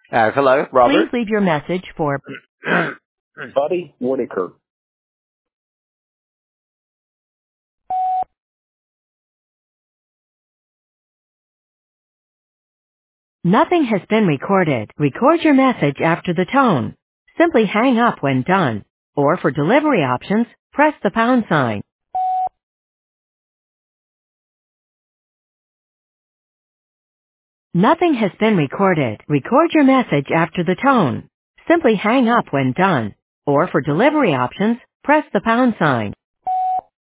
Hello, Please Robert. leave your message for Buddy Whitaker. Nothing has been recorded. Record your message after the tone. Simply hang up when done. Or for delivery options, press the pound sign. Nothing has been recorded. Record your message after the tone. Simply hang up when done. Or for delivery options, press the pound sign.